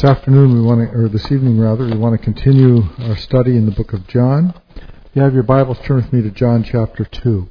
This afternoon, this evening rather, we want to continue our study in the book of John. If you have your Bibles, turn with me to John chapter 2.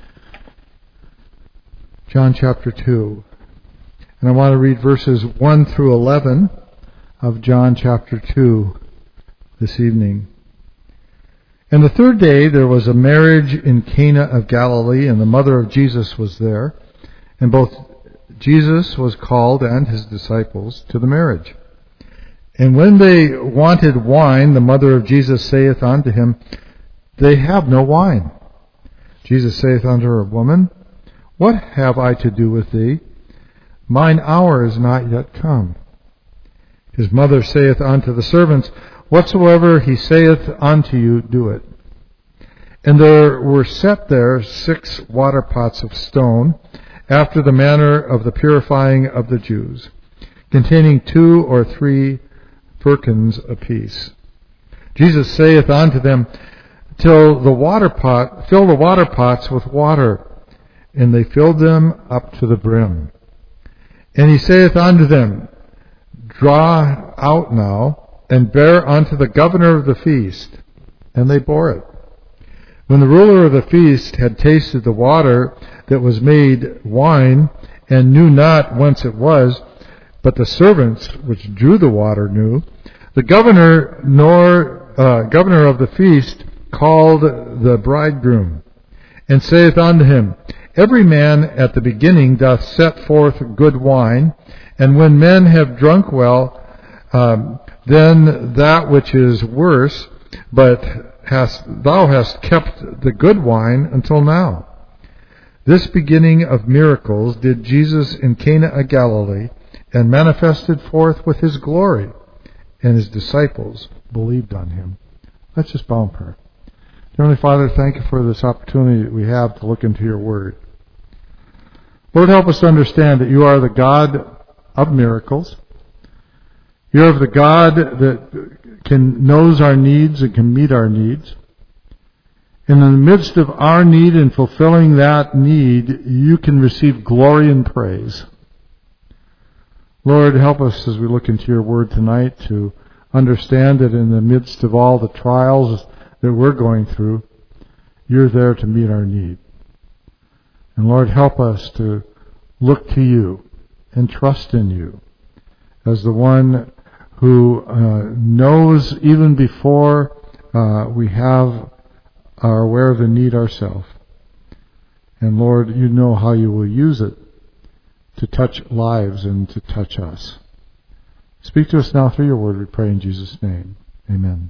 John chapter 2. And I want to read verses 1 through 11 of John chapter 2 this evening. And the third day there was a marriage in Cana of Galilee, and the mother of Jesus was there. And both Jesus was called and his disciples to the marriage. And when they wanted wine, the mother of Jesus saith unto him, They have no wine. Jesus saith unto her, Woman, what have I to do with thee? Mine hour is not yet come. His mother saith unto the servants, Whatsoever he saith unto you, do it. And there were set there 6 water pots of stone, after the manner of the purifying of the Jews, containing 2 or 3 firkins apiece. Jesus saith unto them, Fill the water pots with water. And they filled them up to the brim. And he saith unto them, Draw out now, and bear unto the governor of the feast. And they bore it. When the ruler of the feast had tasted the water that was made wine, and knew not whence it was, but the servants which drew the water knew, the governor of the feast called the bridegroom, and saith unto him, Every man at the beginning doth set forth good wine, and when men have drunk well, then that which is worse, but thou hast kept the good wine until now. This beginning of miracles did Jesus in Cana of Galilee, and manifested forth with his glory, and his disciples believed on him. Let's just bow in prayer. Heavenly Father, thank you for this opportunity that we have to look into your word. Lord, help us to understand that you are the God of miracles. You are the God that knows our needs and can meet our needs. And in the midst of our need and fulfilling that need, you can receive glory and praise. Lord, help us as we look into your word tonight to understand that in the midst of all the trials that we're going through, you're there to meet our need. And Lord, help us to look to you and trust in you as the one who knows even before we are aware of the need ourselves. And Lord, you know how you will use it to touch lives and to touch us. Speak to us now through your word, we pray in Jesus' name. Amen.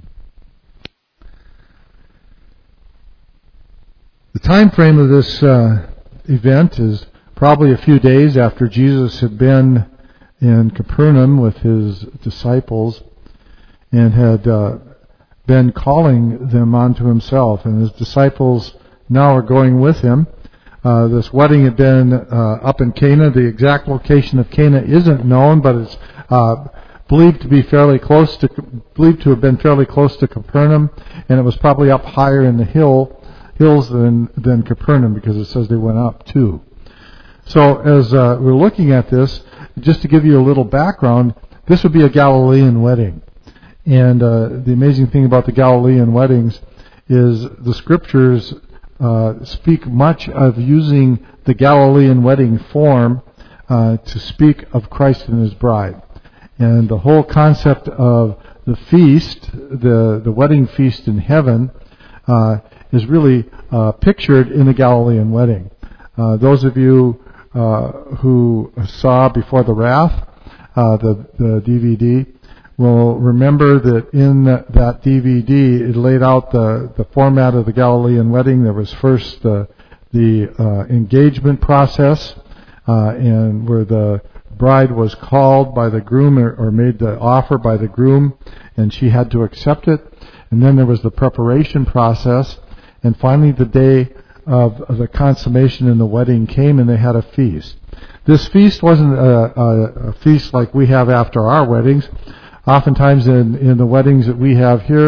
The time frame of this event is probably a few days after Jesus had been in Capernaum with his disciples and had been calling them onto himself. And his disciples now are going with him. This wedding had been up in Cana. The exact location of Cana isn't known, but it's believed to have been fairly close to Capernaum, and it was probably up higher in the hills than Capernaum, because it says they went up too. So as we're looking at this, just to give you a little background, this would be a Galilean wedding. And the amazing thing about the Galilean weddings is the scriptures speak much of using the Galilean wedding form to speak of Christ and his bride. And the whole concept of the feast, the wedding feast in heaven, is really pictured in the Galilean wedding. Those of you who saw Before the Wrath, the DVD, will remember that in that DVD it laid out the format of the Galilean wedding. There was first the engagement process, and where the bride was called by the groom or made the offer by the groom, and she had to accept it. And then there was the preparation process, and finally the day of the consummation in the wedding came, and they had a feast. This feast wasn't a feast like we have after our weddings. Oftentimes in the weddings that we have here,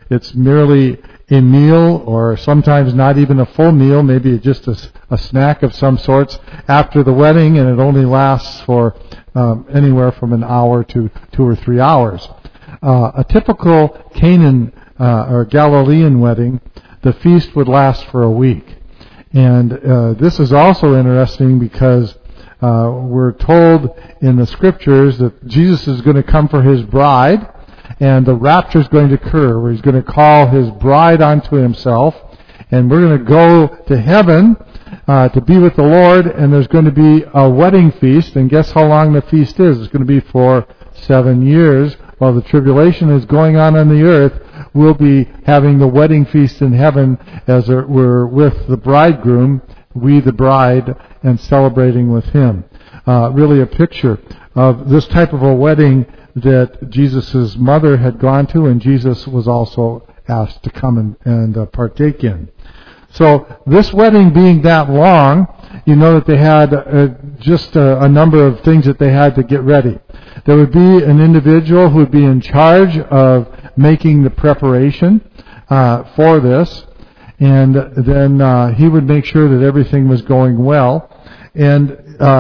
it's merely a meal, or sometimes not even a full meal, maybe just a snack of some sorts after the wedding, and it only lasts for anywhere from an hour to 2 or 3 hours. A typical Canaan or Galilean wedding, the feast would last for a week. And this is also interesting because we're told in the scriptures that Jesus is going to come for his bride, and the rapture is going to occur, where he's going to call his bride unto himself, and we're going to go to heaven to be with the Lord, and there's going to be a wedding feast, and guess how long the feast is? It's going to be for 7 years. While the tribulation is going on the earth, we'll be having the wedding feast in heaven as we're with the bridegroom, we the bride, and celebrating with him. Really a picture of this type of a wedding that Jesus' mother had gone to, and Jesus was also asked to come and partake in. So this wedding being that long, you know that they had just a number of things that they had to get ready. There would be an individual who would be in charge of making the preparation for this, and then he would make sure that everything was going well. And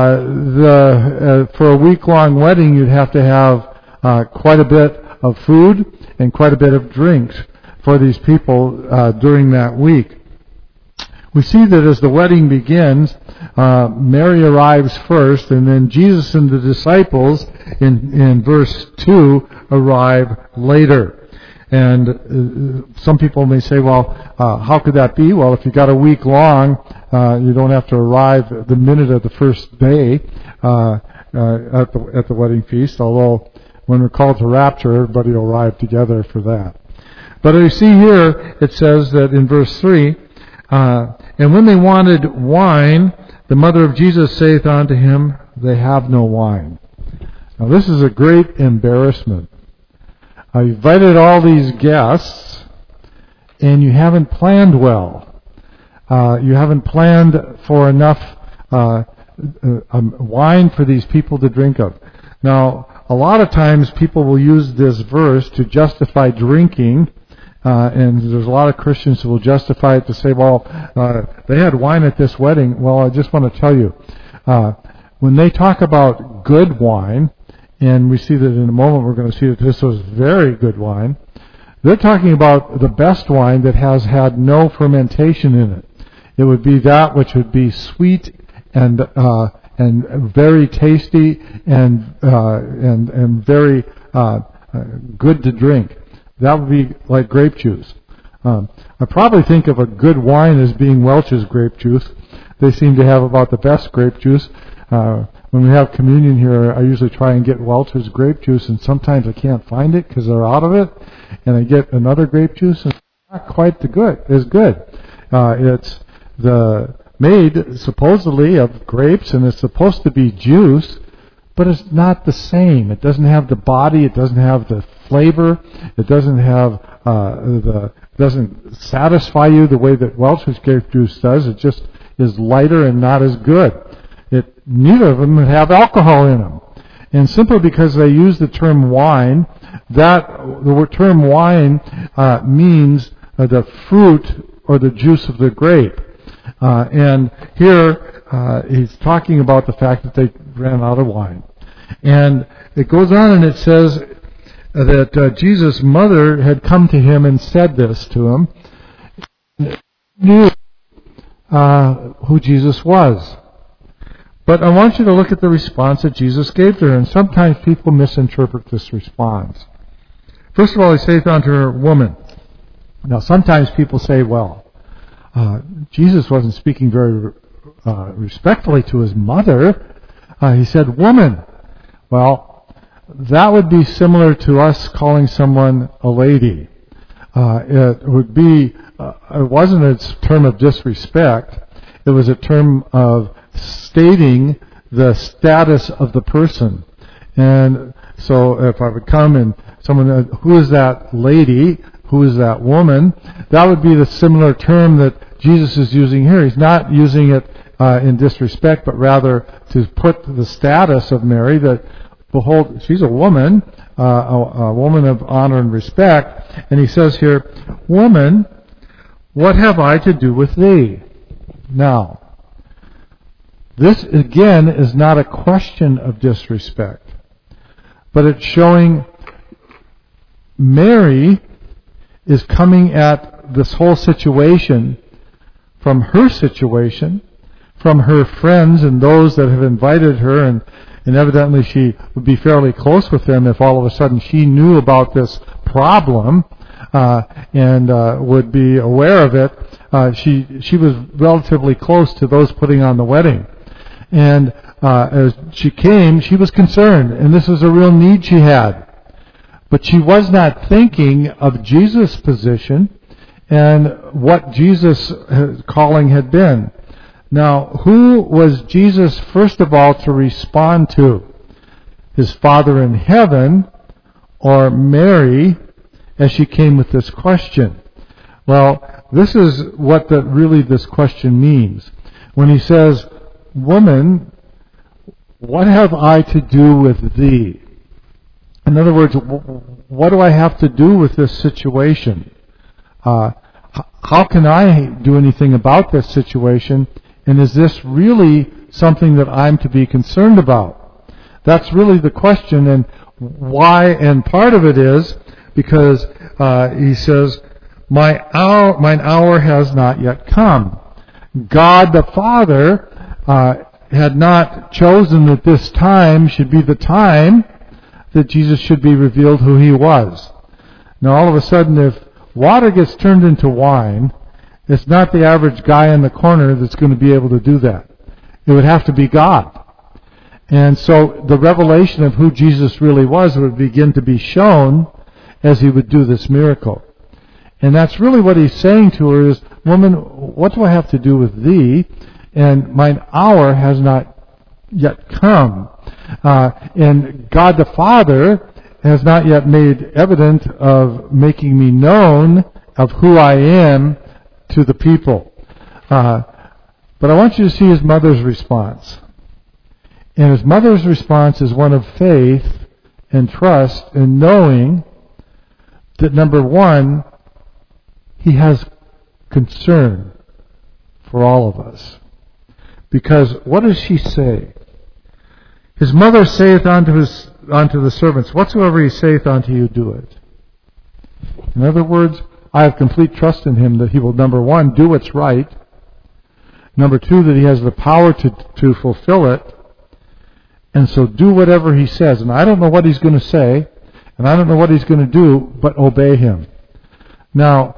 for a week-long wedding, you'd have to have quite a bit of food and quite a bit of drinks for these people during that week. We see that as the wedding begins, Mary arrives first, and then Jesus and the disciples in verse 2 arrive later. And some people may say, well, how could that be? Well, if you got a week long, you don't have to arrive the minute of the first day at the wedding feast, although when we're called to rapture, everybody will arrive together for that. But you see here, it says that in verse 3, and when they wanted wine, the mother of Jesus saith unto him, they have no wine. Now this is a great embarrassment. You invited all these guests, and you haven't planned well. You haven't planned for enough wine for these people to drink of. Now, a lot of times people will use this verse to justify drinking, and there's a lot of Christians who will justify it to say, well, they had wine at this wedding. Well, I just want to tell you, when they talk about good wine, and we see that in a moment we're going to see that this was very good wine, they're talking about the best wine that has had no fermentation in it. It would be that which would be sweet and very tasty and very good to drink. That would be like grape juice. I probably think of a good wine as being Welch's grape juice. They seem to have about the best grape juice. When we have communion here, I usually try and get Welch's grape juice, and sometimes I can't find it because they're out of it, and I get another grape juice, and it's not quite as good. It's made supposedly of grapes, and it's supposed to be juice, but it's not the same. It doesn't have the body. It doesn't have the flavor. It doesn't have doesn't satisfy you the way that Welch's grape juice does. It just is lighter and not as good. Neither of them have alcohol in them. And simply because they use the term wine, the term wine means the fruit or the juice of the grape. And here he's talking about the fact that they ran out of wine. And it goes on and it says that Jesus' mother had come to him and said this to him. He knew who Jesus was. But I want you to look at the response that Jesus gave to her, and sometimes people misinterpret this response. First of all, he saith unto her, woman. Now, sometimes people say, well, Jesus wasn't speaking very respectfully to his mother. He said, woman. Well, that would be similar to us calling someone a lady. It would be, it wasn't a term of disrespect. It was a term of stating the status of the person. And so if I would come and someone, who is that lady? Who is that woman? That would be the similar term that Jesus is using here. He's not using it in disrespect, but rather to put the status of Mary that, behold, she's a woman, a woman of honor and respect. And he says here, "Woman, what have I to do with thee?" Now, this again is not a question of disrespect, but it's showing Mary is coming at this whole situation from her situation, from her friends and those that have invited her, and evidently she would be fairly close with them if all of a sudden she knew about this problem and would be aware of it. She was relatively close to those putting on the wedding. And as she came, she was concerned, and this is a real need she had. But she was not thinking of Jesus' position and what Jesus' calling had been. Now, who was Jesus, first of all, to respond to? His Father in heaven or Mary as she came with this question? Well, this is what really this question means. When he says, "Woman, what have I to do with thee?" In other words, what do I have to do with this situation? How can I do anything about this situation? And is this really something that I'm to be concerned about? That's really the question, and why. And part of it is because he says, mine hour has not yet come. God the Father had not chosen that this time should be the time that Jesus should be revealed who he was. Now all of a sudden, if water gets turned into wine, it's not the average guy in the corner that's going to be able to do that. It would have to be God. And so the revelation of who Jesus really was would begin to be shown as he would do this miracle. And that's really what he's saying to her is, "Woman, what do I have to do with thee? And mine hour has not yet come." And God the Father has not yet made evident of making me known of who I am to the people. But I want you to see his mother's response. And his mother's response is one of faith and trust and knowing that, number one, he has concern for all of us. Because what does she say? His mother saith unto the servants, "Whatsoever he saith unto you, do it." In other words, I have complete trust in him that he will, number one, do what's right. Number two, that he has the power to fulfill it. And so do whatever he says. And I don't know what he's going to say, and I don't know what he's going to do, but obey him. Now,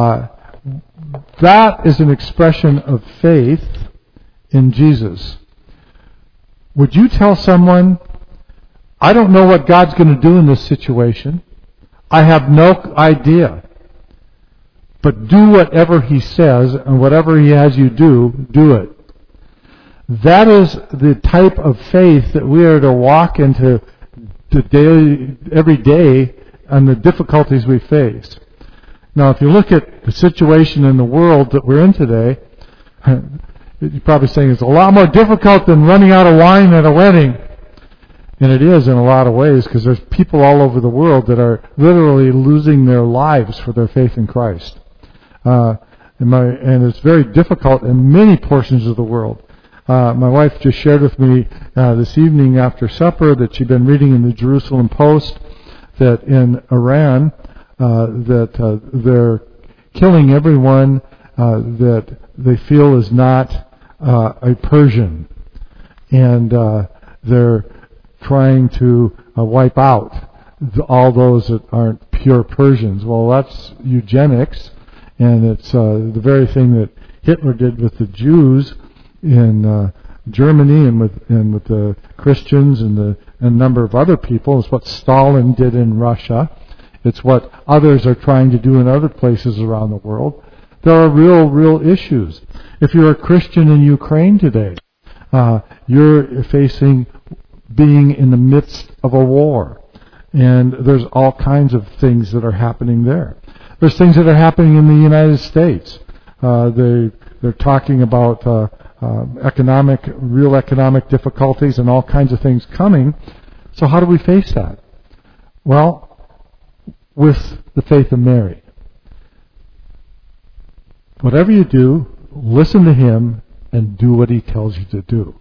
that is an expression of faith in Jesus. Would you tell someone, "I don't know what God's going to do in this situation. I have no idea. But do whatever he says, and whatever he has you do, do it." That is the type of faith that we are to walk into every day and the difficulties we face. Now, if you look at the situation in the world that we're in today, you're probably saying it's a lot more difficult than running out of wine at a wedding. And it is in a lot of ways, because there's people all over the world that are literally losing their lives for their faith in Christ. And it's very difficult in many portions of the world. My wife just shared with me this evening after supper that she'd been reading in the Jerusalem Post that in Iran that they're killing everyone that they feel is not a Persian, and they're trying to wipe out all those that aren't pure Persians. Well, that's eugenics, and it's the very thing that Hitler did with the Jews in Germany and with the Christians and a number of other people. It's what Stalin did in Russia. It's what others are trying to do in other places around the world. There are real issues. If you're a Christian in Ukraine today, you're facing being in the midst of a war. And there's all kinds of things that are happening there. There's things that are happening in the United States. They're talking about real economic difficulties and all kinds of things coming. So how do we face that? Well, with the faith of Mary. Whatever you do, listen to Him and do what He tells you to do.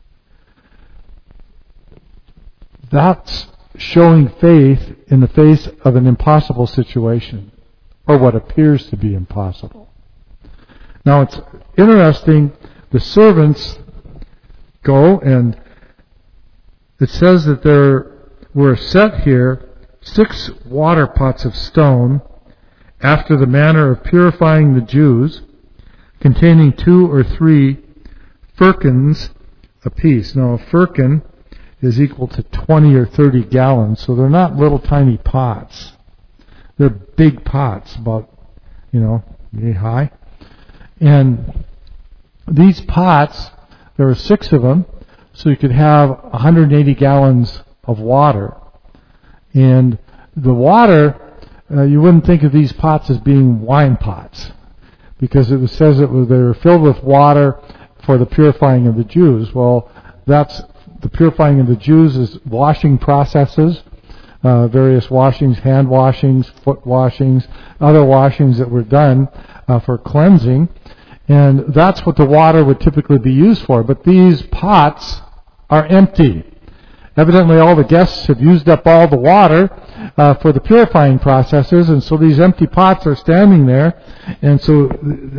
That's showing faith in the face of an impossible situation, or what appears to be impossible. Now it's interesting, the servants go, and it says that there were set here 6 water pots of stone, after the manner of purifying the Jews, containing 2 or 3 firkins apiece. Now a firkin is equal to 20 or 30 gallons, so they're not little tiny pots. They're big pots, about, knee high. And these pots, there were 6 of them, so you could have 180 gallons of water. And the water, you wouldn't think of these pots as being wine pots, because it says they were filled with water for the purifying of the Jews. Well, that's the purifying of the Jews is washing processes, various washings, hand washings, foot washings, other washings that were done for cleansing. And that's what the water would typically be used for. But these pots are empty. Evidently all the guests have used up all the water for the purifying processes, and so these empty pots are standing there. And so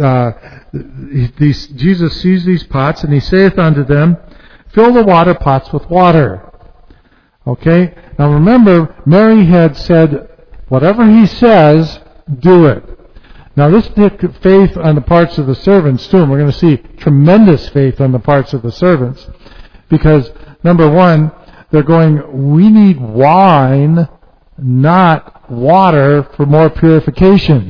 Jesus sees these pots, and He saith unto them, fill the water pots with water. Okay? Now remember, Mary had said, whatever He says, do it. Now this took faith on the parts of the servants too, and we're going to see tremendous faith on the parts of the servants. Because, number one, they're going, we need wine, not water, for more purification.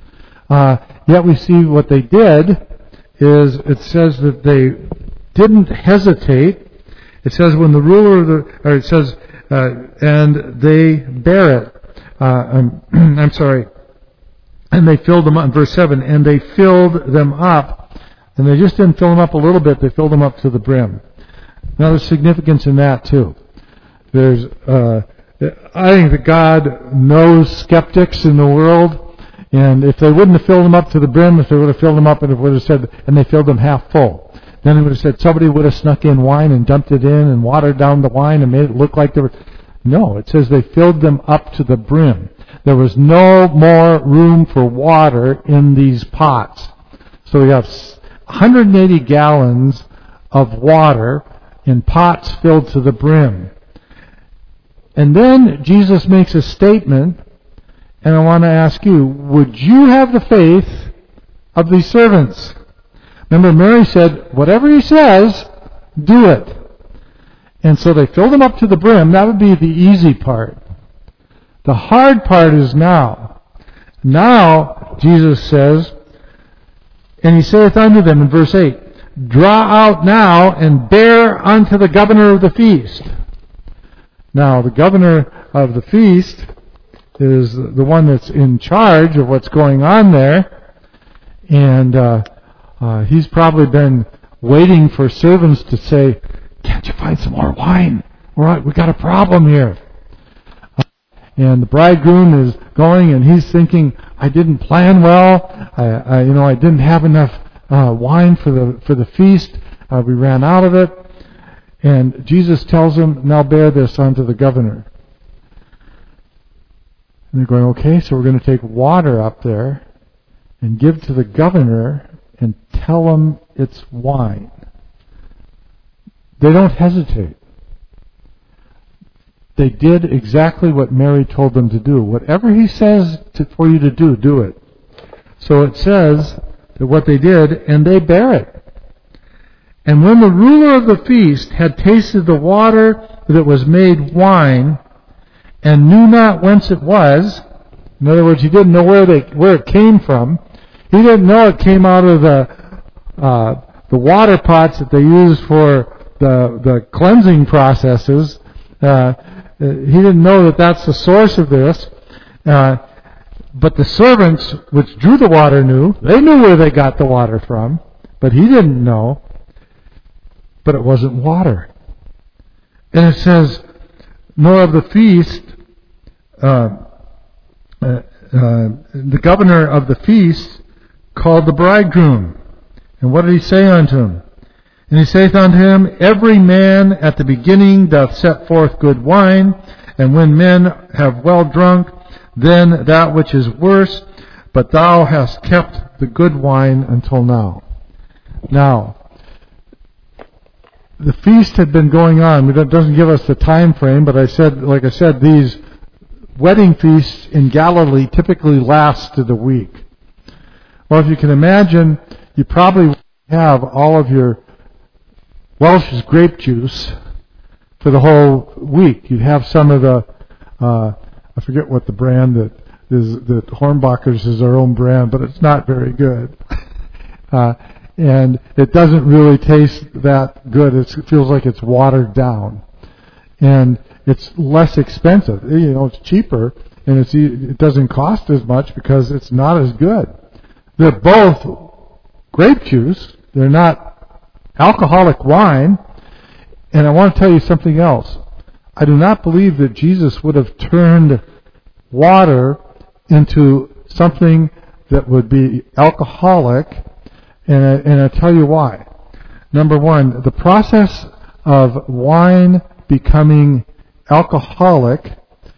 Yet we see what they did is, it says that they didn't hesitate. It says when the ruler of the, or it says, and they bear it. I'm sorry. And they filled them up, in verse 7, and they filled them up. And they just didn't fill them up a little bit, they filled them up to the brim. Now there's significance in that too. There's, I think that God knows skeptics in the world, and if they wouldn't have filled them up to the brim, if they would have filled them up and it would have said, and they filled them half full, then it would have said somebody would have snuck in wine and dumped it in and watered down the wine and made it look like there was. No, it says they filled them up to the brim. There was no more room for water in these pots. So we have 180 gallons of water in pots filled to the brim. And then Jesus makes a statement, and I want to ask you, would you have the faith of these servants? Remember, Mary said, whatever He says, do it. And so they filled them up to the brim. That would be the easy part. The hard part is now. Now, Jesus says, and He saith unto them in verse 8, draw out now and bear unto the governor of the feast. Now, the governor of the feast is the one that's in charge of what's going on there. And he's probably been waiting for servants to say, can't you find some more wine? All right, we got a problem here. And the bridegroom is going, and he's thinking, I didn't plan well. I didn't have enough wine for the feast. We ran out of it. And Jesus tells him, now bear this unto the governor. And they're going, okay, so we're going to take water up there and give to the governor and tell him it's wine. They don't hesitate. They did exactly what Mary told them to do. Whatever He says for you to do, do it. So it says that what they did, and they bear it. And when the ruler of the feast had tasted the water that was made wine, and knew not whence it was, in other words, he didn't know where it came from. He didn't know it came out of the water pots that they used for the cleansing processes. He didn't know that that's the source of this. But the servants, which drew the water, knew. They knew where they got the water from, but he didn't know. But it wasn't water. And it says, nor of the feast the governor of the feast called the bridegroom. And what did he say unto him? And he saith unto him, Every man at the beginning doth set forth good wine, and when men have well drunk, then that which is worse, but thou hast kept the good wine until now. Now, the feast had been going on. It doesn't give us the time frame, but like I said, these wedding feasts in Galilee typically lasted a week. Well, if you can imagine, you probably have all of your Welch's grape juice for the whole week. You'd have some of the, I forget what the brand that Hornbacher's is our own brand, but it's not very good. And it doesn't really taste that good. It feels like it's watered down. And it's less expensive. It's cheaper, and it doesn't cost as much because it's not as good. They're both grape juice. They're not alcoholic wine. And I want to tell you something else. I do not believe that Jesus would have turned water into something that would be alcoholic, and I'll tell you why. Number one, the process of wine becoming alcoholic,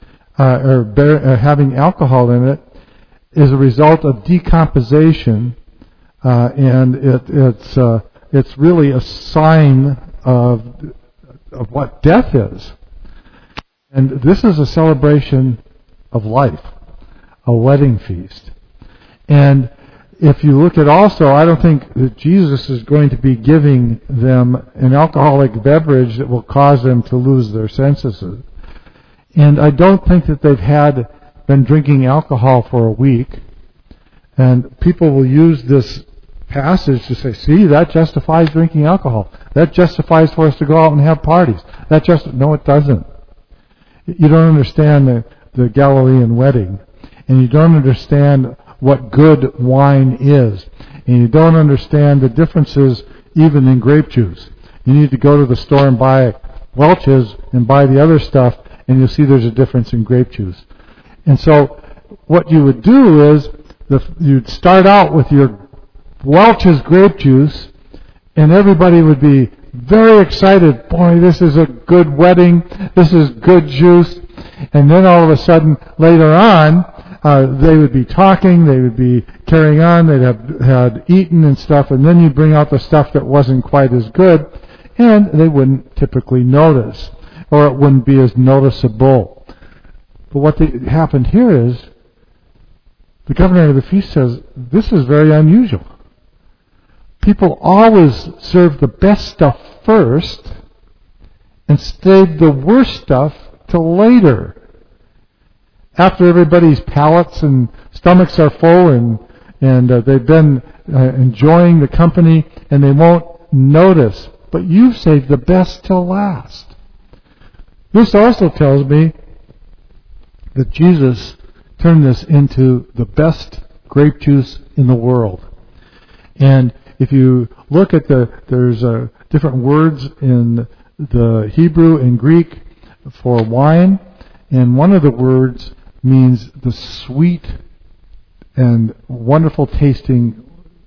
or having alcohol in it, is a result of decomposition, and it's really a sign of what death is. And this is a celebration of life, a wedding feast. And if you look at also, I don't think that Jesus is going to be giving them an alcoholic beverage that will cause them to lose their senses. And I don't think that they've been drinking alcohol for a week. And people will use this passage to say, see, that justifies drinking alcohol. That justifies for us to go out and have parties. No, it doesn't. You don't understand the Galilean wedding. And you don't understand what good wine is. And you don't understand the differences even in grape juice. You need to go to the store and buy Welch's and buy the other stuff, and you'll see there's a difference in grape juice. And so what you would do is you'd start out with your Welch's grape juice, and everybody would be very excited. Boy, this is a good wedding. This is good juice. And then all of a sudden, later on, they would be talking, they would be carrying on, they'd have had eaten and stuff, and then you bring out the stuff that wasn't quite as good, and they wouldn't typically notice, or it wouldn't be as noticeable. But what happened here is, the governor of the feast says, this is very unusual. People always serve the best stuff first, and save the worst stuff till later. After everybody's palates and stomachs are full and they've been enjoying the company, and they won't notice. But you've saved the best till last. This also tells me that Jesus turned this into the best grape juice in the world. And if you look at there's different words in the Hebrew and Greek for wine, and one of the words means the sweet and wonderful tasting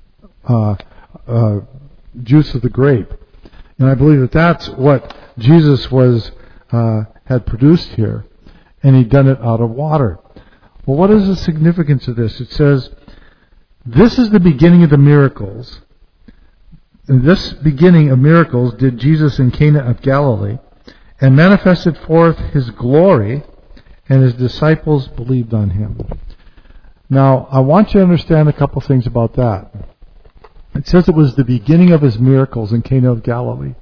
juice of the grape. And I believe that that's what Jesus had produced here, and he'd done it out of water. Well, what is the significance of this? It says, this is the beginning of the miracles. And this beginning of miracles did Jesus in Cana of Galilee, and manifested forth his glory, and his disciples believed on him. Now, I want you to understand a couple things about that. It says it was the beginning of his miracles in Cana of Galilee.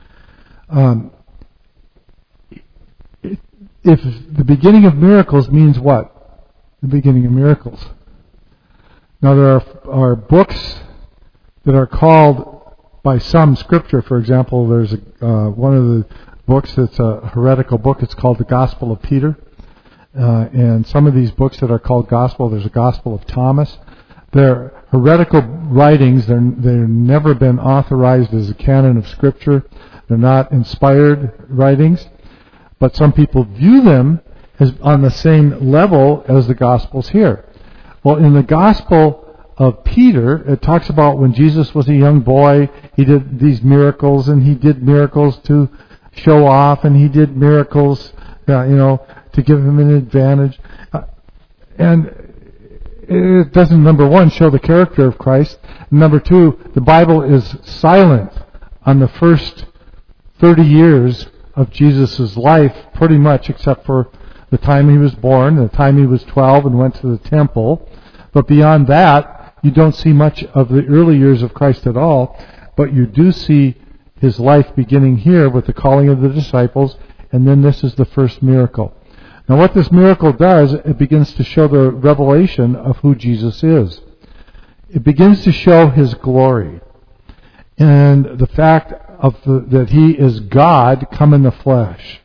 If the beginning of miracles means what? The beginning of miracles. Now, there are books that are called by some Scripture. For example, there's one of the books that's a heretical book. It's called the Gospel of Peter. And some of these books that are called Gospel, there's a Gospel of Thomas. They're heretical writings. They've never been authorized as a canon of Scripture. They're not inspired writings. But some people view them is on the same level as the Gospels here. Well, in the Gospel of Peter, it talks about when Jesus was a young boy, he did these miracles, and he did miracles to show off, and he did miracles, to give him an advantage. And it doesn't, number one, show the character of Christ. Number two, the Bible is silent on the first 30 years of Jesus' life, pretty much, except for the time he was born, the time he was 12 and went to the temple. But beyond that, you don't see much of the early years of Christ at all, but you do see his life beginning here with the calling of the disciples, and then this is the first miracle. Now what this miracle does, it begins to show the revelation of who Jesus is. It begins to show his glory, and the fact that he is God come in the flesh.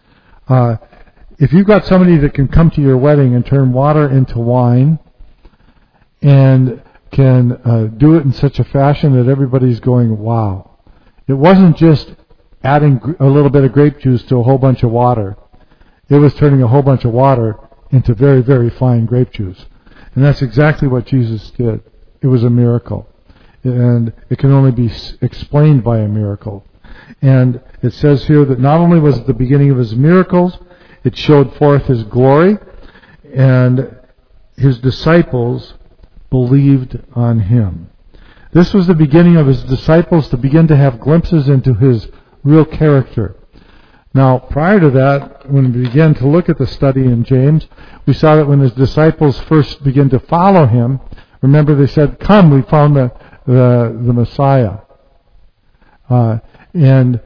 If you've got somebody that can come to your wedding and turn water into wine, and can do it in such a fashion that everybody's going, wow. It wasn't just adding a little bit of grape juice to a whole bunch of water. It was turning a whole bunch of water into very, very fine grape juice. And that's exactly what Jesus did. It was a miracle. And it can only be explained by a miracle. And it says here that not only was it the beginning of his miracles, it showed forth his glory, and his disciples believed on him. This was the beginning of his disciples to begin to have glimpses into his real character. Now, prior to that, when we began to look at the study in James, we saw that when his disciples first began to follow him, remember they said, "Come, we found the Messiah." When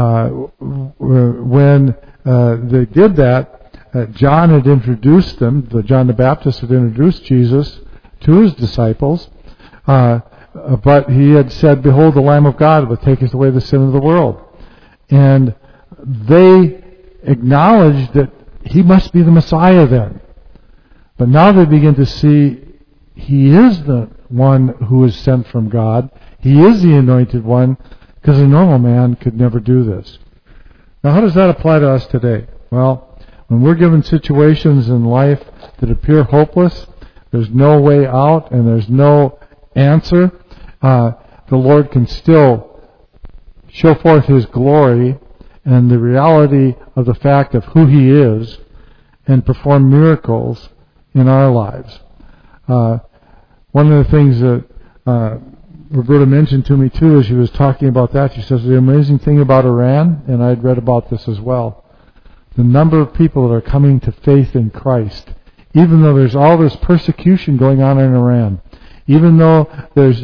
they did that, John had introduced them, John the Baptist had introduced Jesus to his disciples, but he had said, "Behold, the Lamb of God that taketh away the sin of the world." And they acknowledged that he must be the Messiah then. But now they begin to see he is the one who is sent from God. He is the anointed one, because a normal man could never do this. Now, how does that apply to us today? Well, when we're given situations in life that appear hopeless, there's no way out, and there's no answer, the Lord can still show forth his glory and the reality of the fact of who he is and perform miracles in our lives. One of the things that Roberta mentioned to me too as she was talking about that, she says the amazing thing about Iran, and I'd read about this as well, the number of people that are coming to faith in Christ, even though there's all this persecution going on in Iran, even though there's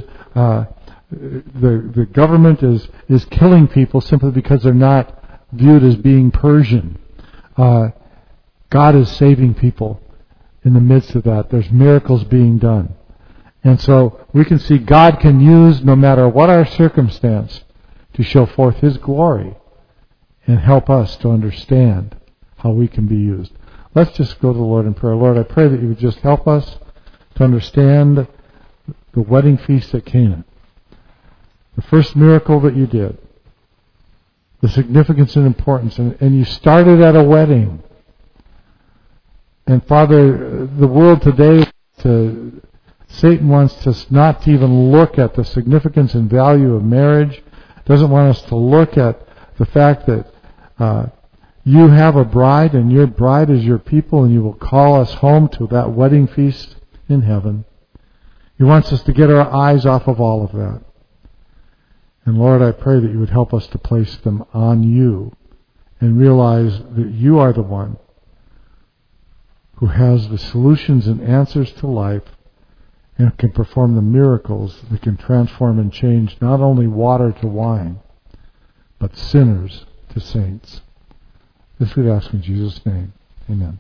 the government is killing people simply because they're not viewed as being Persian. God is saving people in the midst of that. There's miracles being done. And so we can see God can use, no matter what our circumstance, to show forth his glory and help us to understand how we can be used. Let's just go to the Lord in prayer. Lord, I pray that you would just help us to understand the wedding feast at Cana, the first miracle that you did, the significance and importance, and you started at a wedding. And Father, the world today, Satan wants us not to even look at the significance and value of marriage, doesn't want us to look at the fact that you have a bride, and your bride is your people, and you will call us home to that wedding feast in heaven. He wants us to get our eyes off of all of that. And Lord, I pray that you would help us to place them on you and realize that you are the one who has the solutions and answers to life and can perform the miracles that can transform and change not only water to wine, but sinners to saints. This we ask in Jesus' name. Amen.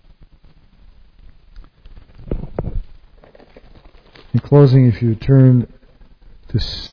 In closing, if you turn to